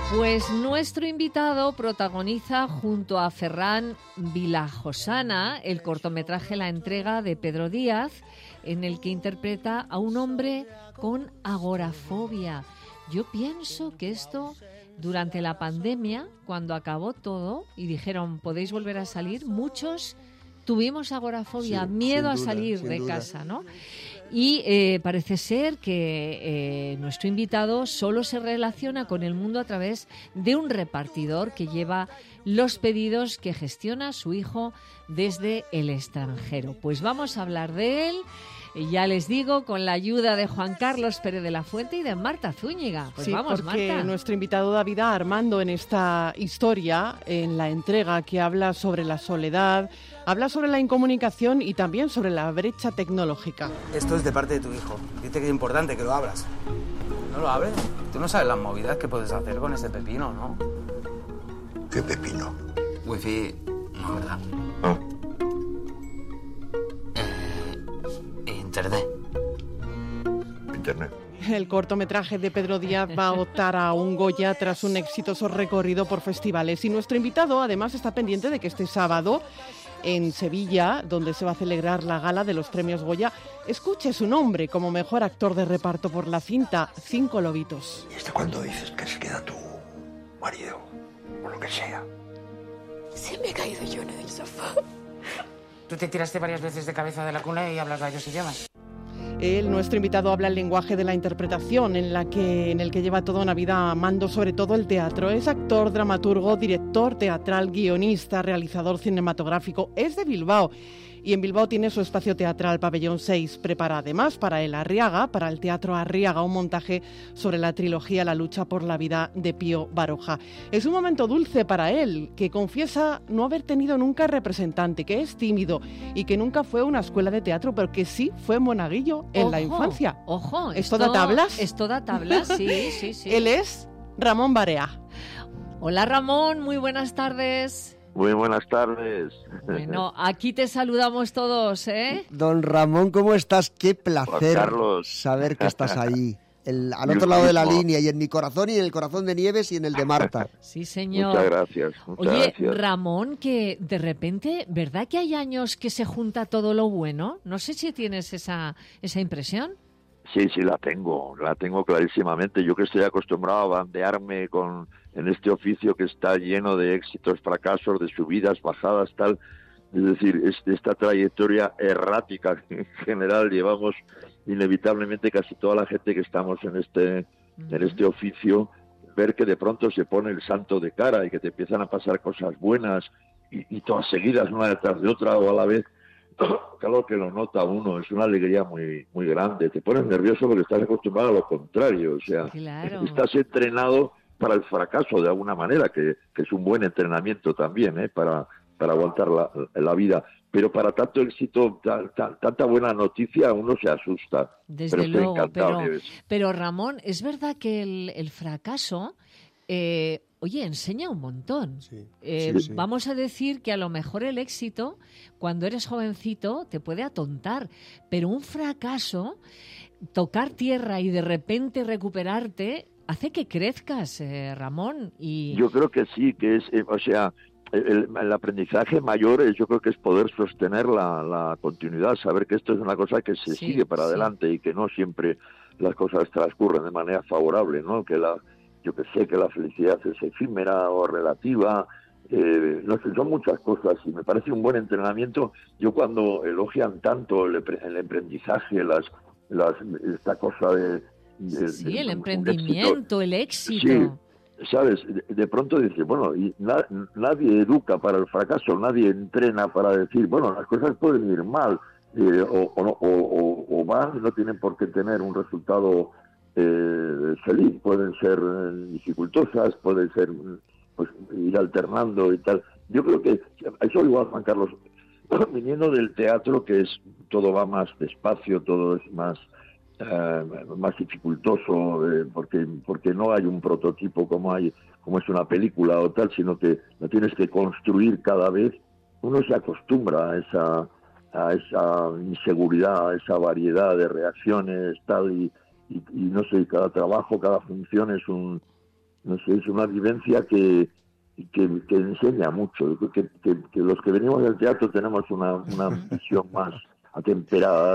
Pues nuestro invitado protagoniza junto a Ferran Vilajosana el cortometraje La entrega de Pedro Díaz, en el que interpreta a un hombre con agorafobia. Yo pienso que esto, durante la pandemia, cuando acabó todo y dijeron podéis volver a salir, muchos tuvimos agorafobia, sí, miedo a duda, salir de duda. casa, ¿no? Y parece ser que nuestro invitado solo se relaciona con el mundo a través de un repartidor que lleva los pedidos que gestiona su hijo desde el extranjero. Pues vamos a hablar de él, ya les digo, con la ayuda de Juan Carlos Pérez de la Fuente y de Marta Zúñiga. Pues sí, vamos, porque Marta. Nuestro invitado da vida a Armando en esta historia, en la entrega que habla sobre la soledad, habla sobre la incomunicación y también sobre la brecha tecnológica. Esto es de parte de tu hijo. Dice que es importante que lo abras. ¿No lo abres? Tú no sabes las movidas que puedes hacer con ese pepino, ¿no? ¿Qué pepino? Wifi, no, ¿verdad? ¿No? Internet. Internet. El cortometraje de Pedro Díaz va a optar a un Goya tras un exitoso recorrido por festivales. Y nuestro invitado, además, está pendiente de que este sábado, en Sevilla, donde se va a celebrar la gala de los premios Goya, escuche su nombre como mejor actor de reparto por la cinta Cinco lobitos. ¿Y este cuándo dices que se queda tu marido? O lo que sea. Se me ha caído yo en el sofá. Tú te tiraste varias veces de cabeza de la cuna y hablas varios idiomas. Nuestro invitado habla el lenguaje de la interpretación, en el que lleva toda una vida amando sobre todo el teatro. Es actor, dramaturgo, director teatral, guionista, realizador cinematográfico. Es de Bilbao y en Bilbao tiene su espacio teatral Pabellón 6. Prepara además para el Arriaga, para el Teatro Arriaga, un montaje sobre la trilogía La lucha por la vida de Pío Baroja. Es un momento dulce para él, que confiesa no haber tenido nunca representante, que es tímido y que nunca fue a una escuela de teatro, pero que sí fue monaguillo en la infancia. Ojo, ¿Esto da tablas? Esto da tablas, sí. Él es Ramón Barea. Hola Ramón, muy buenas tardes. Muy buenas tardes. Bueno, aquí te saludamos todos, ¿eh? Don Ramón, ¿cómo estás? Qué placer Juan Carlos. saber que estás ahí. Al otro lado de la línea, y en mi corazón, y en el corazón de Nieves, y en el de Marta. Sí, señor. Muchas gracias. Oye, Ramón, que de repente, ¿verdad que hay años que se junta todo lo bueno? No sé si tienes esa impresión. Sí, la tengo clarísimamente. Yo que estoy acostumbrado a bandearme en este oficio que está lleno de éxitos, fracasos, de subidas, bajadas, tal. Es decir, esta trayectoria errática que en general llevamos inevitablemente casi toda la gente que estamos en este oficio, ver que de pronto se pone el santo de cara y que te empiezan a pasar cosas buenas y todas seguidas, una detrás de otra o a la vez. Claro que lo nota uno, es una alegría muy, muy grande. Te pones nervioso porque estás acostumbrado a lo contrario, o sea, claro. Estás entrenado para el fracaso de alguna manera, que es un buen entrenamiento también, para aguantar la vida. Pero para tanto éxito, tanta buena noticia, uno se asusta. Desde luego, encantado, pero Ramón, es verdad que el fracaso... oye, enseña un montón. Sí. Vamos a decir que a lo mejor el éxito, cuando eres jovencito, te puede atontar, pero un fracaso, tocar tierra y de repente recuperarte, hace que crezcas, Ramón. Y... Yo creo que sí, que es, el aprendizaje mayor yo creo que es poder sostener la continuidad, saber que esto es una cosa que se sigue para adelante y que no siempre las cosas transcurren de manera favorable, ¿no? Yo que sé que la felicidad es efímera o relativa, no sé, son muchas cosas y me parece un buen entrenamiento. Yo cuando elogian tanto el aprendizaje, esta cosa de el emprendimiento, el éxito. Sí, sabes, de pronto dices, bueno, y nadie educa para el fracaso, nadie entrena para decir, bueno, las cosas pueden ir mal o van, no tienen por qué tener un resultado feliz, pueden ser dificultosas, pueden ser pues ir alternando y tal. Yo creo que eso igual, Juan Carlos, viniendo del teatro, que es todo va más despacio, todo es más dificultoso, porque no hay un prototipo como es una película o tal, sino que lo tienes que construir cada vez. Uno se acostumbra a esa inseguridad, a esa variedad de reacciones, tal, y no sé, cada trabajo, cada función es un no sé, es una vivencia que enseña mucho, que los que venimos del teatro tenemos una visión más atemperada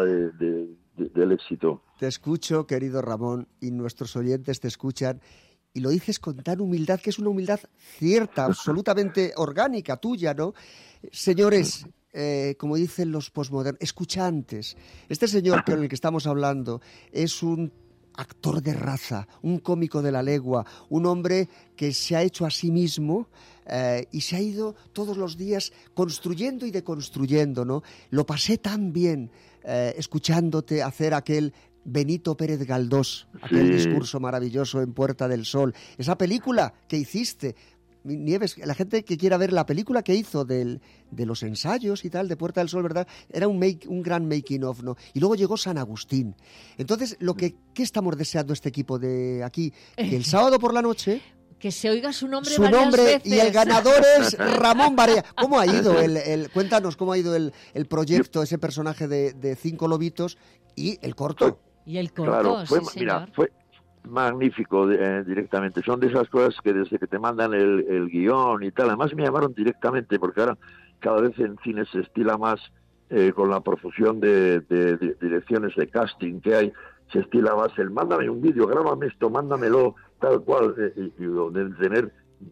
del éxito. Te escucho, querido Ramón, y nuestros oyentes te escuchan, y lo dices con tan humildad, que es una humildad cierta, absolutamente orgánica, tuya, ¿no? Señores, como dicen los posmodernos, escuchantes. Este señor con el que estamos hablando es un actor de raza, un cómico de la legua, un hombre que se ha hecho a sí mismo y se ha ido todos los días construyendo y deconstruyendo, ¿no? Lo pasé tan bien escuchándote hacer aquel Benito Pérez Galdós, aquel discurso maravilloso en Puerta del Sol, esa película que hiciste. Nieves, la gente que quiera ver la película que hizo de los ensayos y tal, de Puerta del Sol, ¿verdad? Era un gran making of, ¿no? Y luego llegó San Agustín. Entonces, ¿qué estamos deseando este equipo de aquí? Que el sábado por la noche... Que se oiga su nombre varias veces. Y el ganador es Ramón Barea. ¿Cómo ha ido cuéntanos cómo ha ido el proyecto, ese personaje de 5 lobitos y el corto? Y el corto, claro, fue magnífico directamente. Son de esas cosas que desde que te mandan el guión y tal, además me llamaron directamente, porque ahora cada vez en cine se estila más con la profusión de direcciones de casting que hay, se estila más el mándame un vídeo, grábame esto, mándamelo, tal cual, y de tener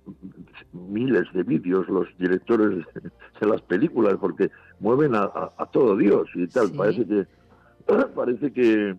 miles de vídeos los directores de las películas, porque mueven a todo Dios y tal. Sí. Parece que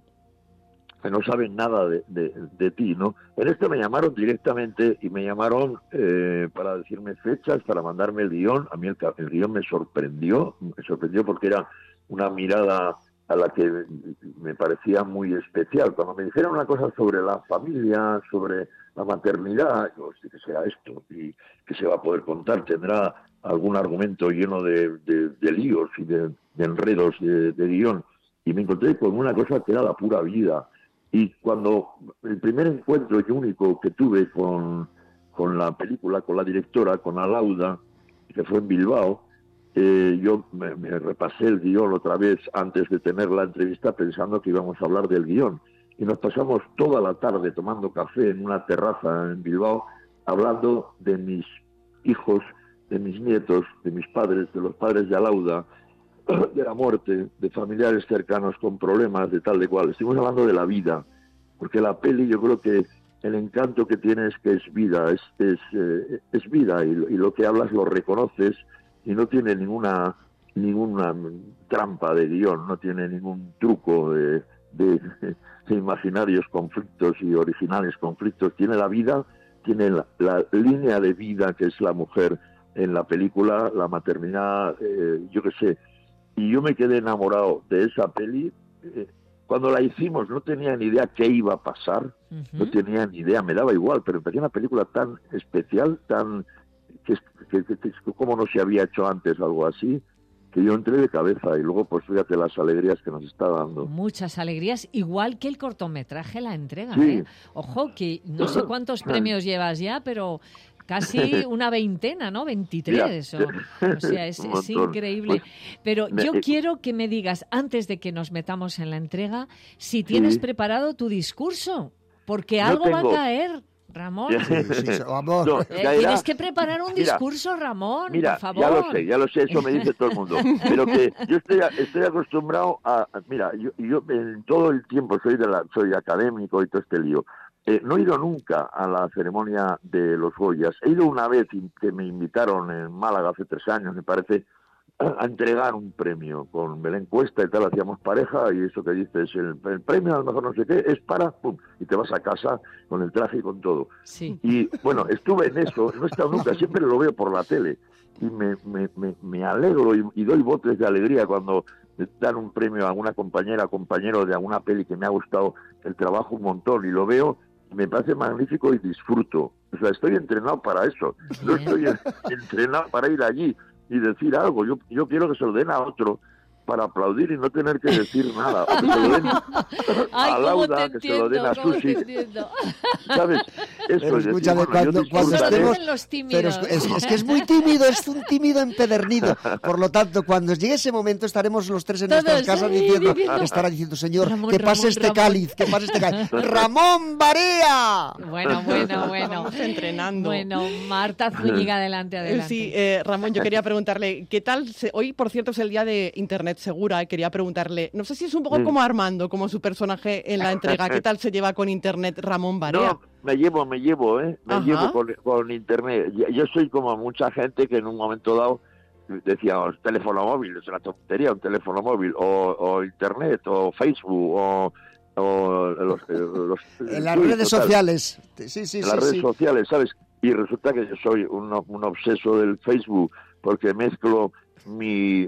no saben nada de ti, ¿no? En esto me llamaron directamente y me llamaron para decirme fechas, para mandarme el guión. A mí el guión me sorprendió porque era una mirada a la que me parecía muy especial. Cuando me dijeron una cosa sobre la familia, sobre la maternidad, yo, sí, que será esto, y que se va a poder contar, tendrá algún argumento lleno de líos y de enredos de guión. Y me encontré con una cosa que era la pura vida. Y cuando el primer encuentro y único que tuve con la película, con la directora, con Alauda, que fue en Bilbao, yo me repasé el guión otra vez antes de tener la entrevista pensando que íbamos a hablar del guión. Y nos pasamos toda la tarde tomando café en una terraza en Bilbao, hablando de mis hijos, de mis nietos, de mis padres, de los padres de Alauda, de la muerte, de familiares cercanos con problemas, de tal de cual. Estuvimos hablando de la vida, porque la peli, yo creo que el encanto que tiene es que es vida, es vida, y lo que hablas lo reconoces, y no tiene ninguna trampa de guión, no tiene ningún truco de imaginarios conflictos y originales conflictos. Tiene la vida, tiene la línea de vida que es la mujer en la película, la maternidad, yo qué sé. Y yo me quedé enamorado de esa peli. Cuando la hicimos no tenía ni idea qué iba a pasar, no tenía ni idea, me daba igual, pero me parecía una película tan especial, tan que como no se había hecho antes algo así, que yo entré de cabeza. Y luego, pues fíjate las alegrías que nos está dando. Muchas alegrías, igual que el cortometraje La Entrega. Sí. Ojo, que no sé cuántos premios llevas ya, pero casi una veintena, ¿no? 23. O sea, es increíble. Pero yo quiero que me digas, antes de que nos metamos en la entrega, si tienes preparado tu discurso, porque algo va a caer. Ramón, vamos. No, tienes que preparar un discurso, Ramón, por favor. Ya lo sé, eso me dice todo el mundo. Pero que yo estoy acostumbrado a... Mira, yo en todo el tiempo soy académico y todo este lío. No he ido nunca a la ceremonia de los Goyas. He ido una vez que me invitaron en Málaga hace 3 años, me parece, a entregar un premio con Belén Cuesta y tal, hacíamos pareja, y eso que dices, el premio a lo mejor no sé qué, es para, pum, y te vas a casa con el traje y con todo. Sí. Y bueno, estuve en eso, no he estado nunca, siempre lo veo por la tele, y me alegro y doy botes de alegría cuando dan un premio a alguna compañera, compañero de alguna peli que me ha gustado el trabajo un montón, y lo veo, me parece magnífico y disfruto. O sea, estoy entrenado para eso, no estoy entrenado para ir allí y decir algo. Yo quiero que se lo den a otro para aplaudir y no tener que decir nada. O que se lo den a Lauda, que se lo den a Susi. ¿Sabes? Pero escúchame, cuando Eso lo estemos... dicen los Pero tímidos. es que es muy tímido, es un tímido empedernido. Por lo tanto, cuando llegue ese momento estaremos los tres en Todos, nuestras casas sí, diciendo, diciendo, estará diciendo, señor, Ramón, que pase Ramón, este Ramón. cáliz, que pase este cáliz. ¡Ramón Barea! Bueno. Vamos entrenando. Bueno, Marta Zúñiga, adelante. Sí, Ramón, yo quería preguntarle, ¿qué tal? Hoy, por cierto, es el día de Internet Segura, y quería preguntarle, no sé si es un poco como Armando, como su personaje en la entrega, ¿qué tal se lleva con Internet Ramón Barea? No, me llevo, me llevo Ajá. con Internet. Yo soy como mucha gente que en un momento dado decíamos teléfono móvil, es una tontería, un teléfono móvil, o Internet, o Facebook, o los En las Twitter, redes tal. sociales. Sí. En las redes sociales, ¿sabes? Y resulta que yo soy un obseso del Facebook porque mezclo mi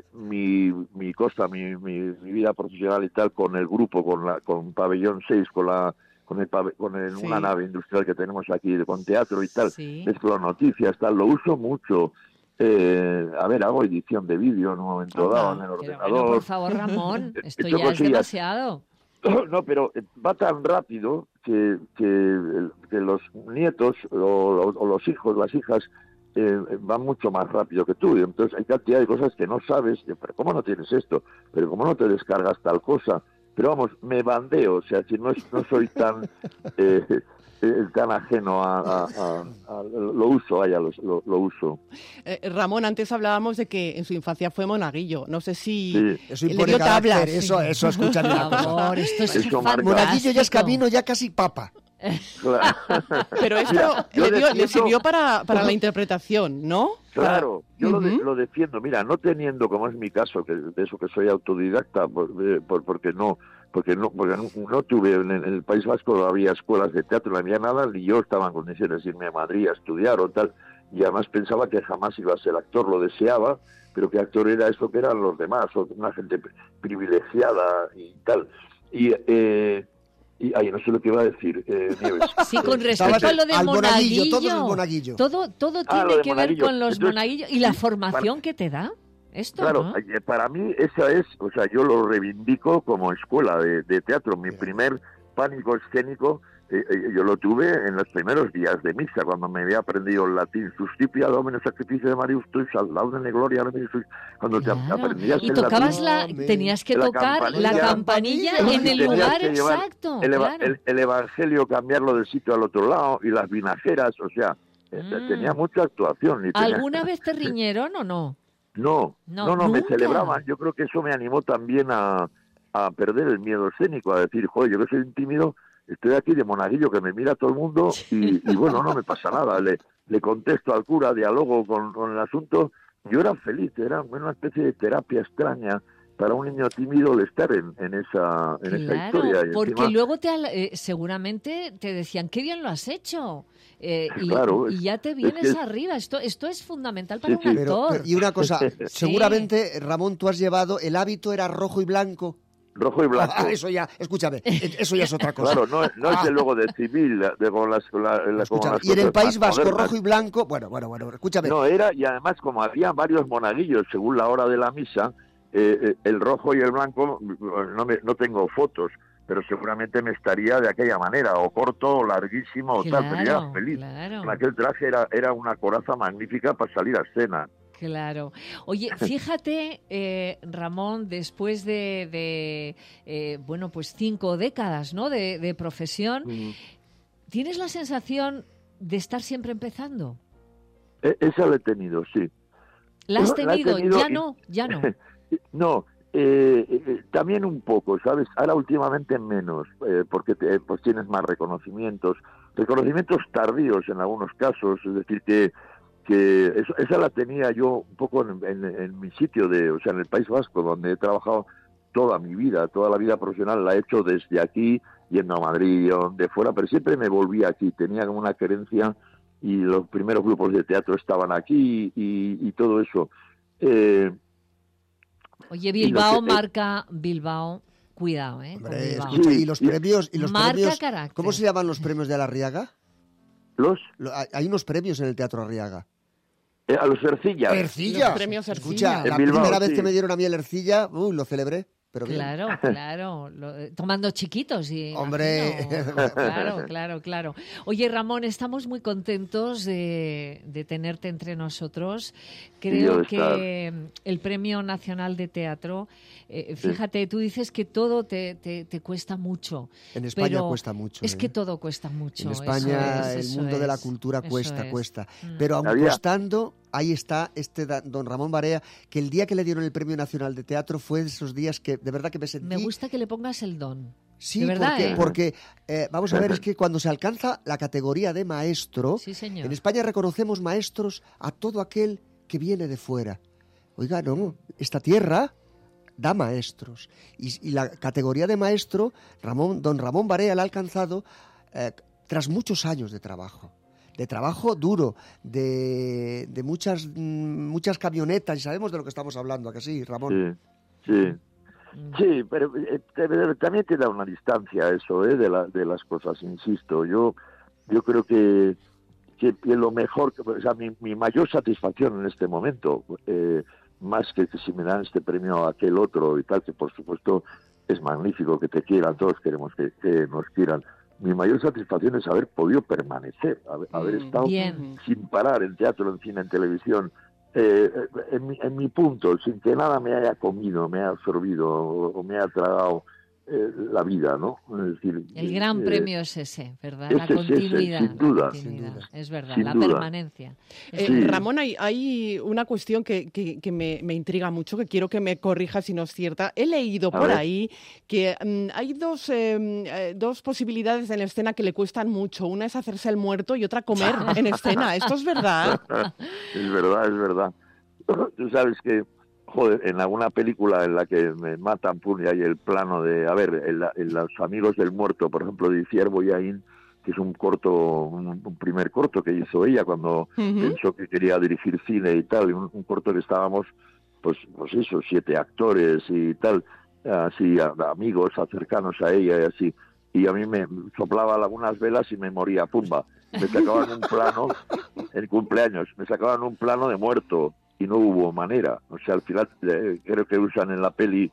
vida profesional y tal con el grupo, con Pabellón 6, Sí. una nave industrial que tenemos aquí, con teatro y tal. Sí. Mezclo noticias, tal, lo uso mucho. Hago edición de vídeo en un momento dado en el Pero ordenador. bueno, por favor, Ramón, esto He hecho ya es cosillas. demasiado. No, pero va tan rápido que los nietos o los hijos, las hijas, van mucho más rápido que tú. Y entonces hay cantidad de cosas que no sabes. Pero ¿cómo no tienes esto? ¿Pero cómo no te descargas tal cosa? Pero vamos, me bandeo. O sea, si no soy tan tan ajeno a lo uso, lo uso. Ramón, antes hablábamos de que en su infancia fue monaguillo. No sé si Sí. Eso le impone dio carácter, tablas. eso, escúchame una Por cosa. favor, esto es Eso marca. Monaguillo ya es fantástico. camino, ya casi papa. Claro. Pero esto Mira, yo le defiendo- sirvió para la interpretación, ¿no? Claro, yo Ujú. lo defiendo. Mira, no teniendo, como es mi caso, que de eso que soy autodidacta, porque no tuve en el País Vasco, no había escuelas de teatro, no había nada, ni yo estaba en condiciones de irme a Madrid a estudiar o tal, y además pensaba que jamás iba a ser actor, lo deseaba, pero que actor era esto que eran los demás, o una gente privilegiada y tal. Y no sé lo que iba a decir, Nieves. Sí, con Estabas respecto a lo de al monaguillo. todo es monaguillo. Todo lo tiene de que ver monaguillo. con los Entonces, monaguillos y la formación que te da. Esto, Claro, ¿no? para mí esa es, o sea, yo lo reivindico como escuela de teatro. Mi primer pánico escénico yo lo tuve en los primeros días de misa, cuando me había aprendido el latín. Suscipia Domine sacrificio de Marius tuis, al laudem gloria domini tuis. Cuando te Claro. aprendías Y el tocabas latín, tenías que La tocar la campanilla. campanilla en el tenías lugar que llevar exacto. el Claro. evangelio, cambiarlo del sitio al otro lado, y las vinajeras, o sea, tenía mucha actuación. Y ¿Alguna vez te riñeron o no? No, No, me nunca. celebraban. Yo creo que eso me animó también a perder el miedo escénico, a decir, joder, yo que soy un tímido, estoy aquí de monaguillo que me mira todo el mundo y bueno, no me pasa nada. Le contesto al cura, dialogo con el asunto. Yo era feliz, era una especie de terapia extraña para un niño tímido el estar en esa historia. Y porque encima, luego seguramente te decían, qué bien lo has hecho. Claro, y ya te es vienes que es- arriba. Esto es fundamental para Sí, un sí. actor. Y una cosa, seguramente, Ramón, tú has llevado, el hábito era rojo y blanco. rojo y blanco. Eso ya, escúchame, eso ya es otra cosa. Claro, no es de luego de civil, con las Escúchame, cosas y en el País más Vasco, modernas. rojo y blanco, bueno, escúchame. No, y además como había varios monaguillos según la hora de la misa, el rojo y el blanco, no tengo fotos, pero seguramente me estaría de aquella manera, o corto, o larguísimo, o tal, pero Claro, era feliz. claro. Con aquel traje era una coraza magnífica para salir a escena. Claro. Oye, fíjate, Ramón, después de 5 décadas, ¿no? de profesión, ¿tienes la sensación de estar siempre empezando? Esa la he tenido, sí. ¿La has Bueno, la he tenido? tenido Ya no. No, también un poco, ¿sabes? Ahora últimamente menos, porque pues tienes más reconocimientos tardíos en algunos casos, es decir, que esa la tenía yo un poco en mi sitio, o sea, en el País Vasco, donde he trabajado toda mi vida, toda la vida profesional la he hecho desde aquí, yendo a Madrid o donde fuera, pero siempre me volví aquí, tenía como una querencia y los primeros grupos de teatro estaban aquí y todo eso. Oye, Bilbao y lo que- marca Bilbao. Cuidado, ¿eh? con Hombre, Bilbao. escucha, y los premios, Marca premios, carácter. ¿cómo se llaman los premios de la Arriaga? Los Hay unos premios en el Teatro Arriaga. a los Ercillas. Ercilla. Los premios Escucha, Ercilla. la En Bilbao, primera vez sí. que me dieron a mí el Ercilla, lo celebré, pero bien. Claro, tomando chiquitos. Hombre. Claro. Oye, Ramón, estamos muy contentos de tenerte entre nosotros. Creo que el Premio Nacional de Teatro, fíjate, tú dices que todo te cuesta mucho. En España cuesta mucho. Es que todo cuesta mucho. En España el mundo de la cultura cuesta. Pero aun costando, ahí está don Ramón Barea, que el día que le dieron el Premio Nacional de Teatro fue de esos días que de verdad que me sentí... Me gusta que le pongas el don. Sí, de verdad, porque vamos a ver, es que cuando se alcanza la categoría de maestro, sí, señor. En España reconocemos maestros a todo aquel que viene de fuera. Oiga, no, esta tierra da maestros. Y la categoría de maestro, don Ramón Barea la ha alcanzado tras muchos años de trabajo duro, de muchas camionetas, y sabemos de lo que estamos hablando, ¿a que sí, Ramón? Sí, pero también te da una distancia eso, de las cosas, insisto. Yo creo que lo mejor, o sea, mi mayor satisfacción en este momento, más que si me dan este premio a aquel otro y tal, que por supuesto es magnífico que te quieran, todos queremos que nos quieran. Mi mayor satisfacción es haber podido permanecer, haber estado sin parar en teatro, en cine, en televisión, en mi punto, sin que nada me haya comido, me haya absorbido o me haya tragado la vida, ¿no? Es decir, el gran premio es ese, ¿verdad? La continuidad. Sin duda. Es verdad, sin la duda. Permanencia. Ramón, hay una cuestión que me intriga mucho, que quiero que me corrija si no es cierta. He leído por ahí que hay dos posibilidades en escena que le cuestan mucho. Una es hacerse el muerto y otra comer en escena. ¿Esto es verdad? Es verdad. Tú sabes que en alguna película en la que me matan, y hay el plano de, en Los Amigos del Muerto, por ejemplo, de Ciervo y Aín, que es un primer corto que hizo ella cuando pensó que quería dirigir cine y tal, un corto que estábamos, pues eso, 7 actores y tal, así, amigos cercanos a ella y así, y a mí me soplaba algunas velas y me moría, pumba, me sacaban un plano, en cumpleaños, me sacaban un plano de muerto, y no hubo manera. O sea, al final creo que usan en la peli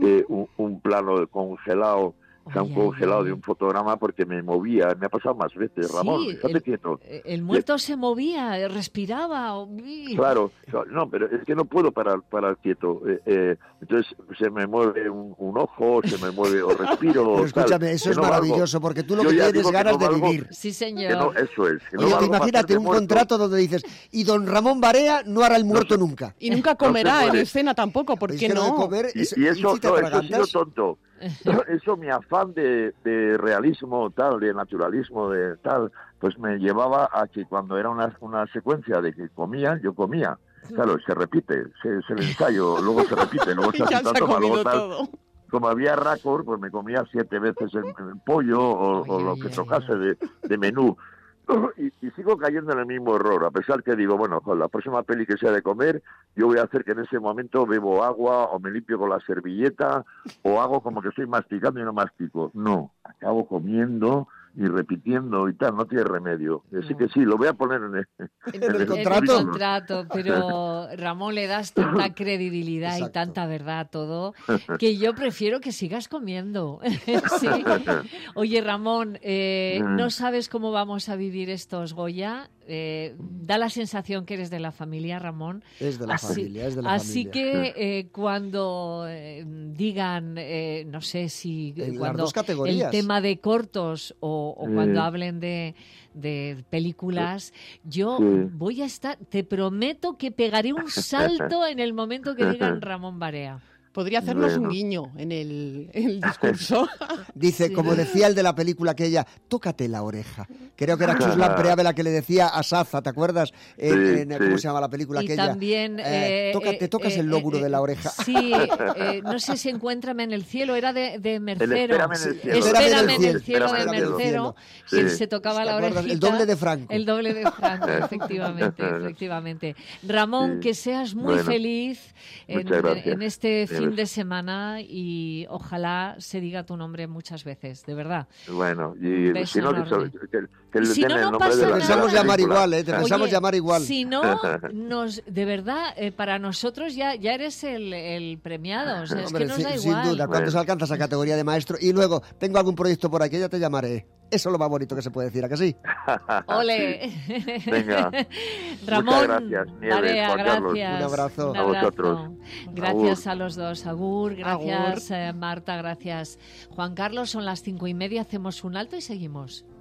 un plano congelado, o sea, un congelado de un fotograma porque me movía. Me ha pasado más veces, Ramón. Sí, Fíjate quieto. El muerto se movía, respiraba. Claro, no, pero es que no puedo parar quieto. Entonces se me mueve un ojo, se me mueve o respiro. Pero escúchame, eso es maravilloso, porque tú lo que tienes ganas de vivir. Sí, señor. Eso es. Oye, imagínate un contrato donde dices, y don Ramón Barea no hará el muerto nunca. Y nunca comerá en escena tampoco, ¿por qué no? Comer, y eso ha sido tonto. Eso, mi afán de realismo, tal, de naturalismo, de tal, pues me llevaba a que cuando era una secuencia de que comía, yo comía. Claro, se repite, es el ensayo, luego se repite, luego se hace tanto, luego tal. Todo. Como había récord, pues me comía 7 veces el pollo o lo que tocase de menú. Y sigo cayendo en el mismo error, a pesar que digo, bueno, con la próxima peli que sea de comer, yo voy a hacer que en ese momento bebo agua o me limpio con la servilleta o hago como que estoy masticando y no mastico. No, acabo comiendo y repitiendo y tal, no tiene remedio. Así que sí, lo voy a poner en el contrato. En el contrato, pero Ramón, le das tanta credibilidad y tanta verdad a todo que yo prefiero que sigas comiendo. Sí. Oye, Ramón, ¿no sabes cómo vamos a vivir estos Goya? Da la sensación que eres de la familia, Ramón. Es de la familia, es de la así familia. Que cuando digan, no sé si cuando el tema de cortos o cuando hablen de películas, yo voy a estar, te prometo que pegaré un salto en el momento que digan Ramón Barea. Podría hacernos un guiño en el discurso. Dice, como decía el de la película aquella, tócate la oreja. Creo que era Chus Lampreave la que le decía a Saza, ¿te acuerdas? ¿Cómo se llama la película y aquella? También, te tocas el lóbulo de la oreja. Sí, no sé si Encuéntrame en el cielo, era de Mercero. Espérame en el cielo de Mercero, que él se tocaba la orejita. El doble de Franco. El doble de Franco, efectivamente. Ramón, que seas muy feliz en este fin fin de semana y ojalá se diga tu nombre muchas veces, de verdad. Bueno, y beso si no, enorme. que le Si den no, el no nombre pasa de Te la nada. pensamos llamar película. igual, te pensamos Oye, llamar igual. Si no, de verdad, para nosotros ya eres el premiado. O sea, es Hombre, que nos da sin igual. duda, cuando se alcanza esa categoría de maestro. Y luego, tengo algún proyecto por aquí, ya te llamaré. Eso es lo más bonito que se puede decir, ¿a que sí? Ole. Sí. Venga. Ramón, Muchas gracias, Nieves, Barea, Juan Carlos. gracias. Un abrazo. Un A vosotros. Gracias Agur. a los dos. Agur, gracias Marta, gracias Juan Carlos. Son las 5:30, hacemos un alto y seguimos.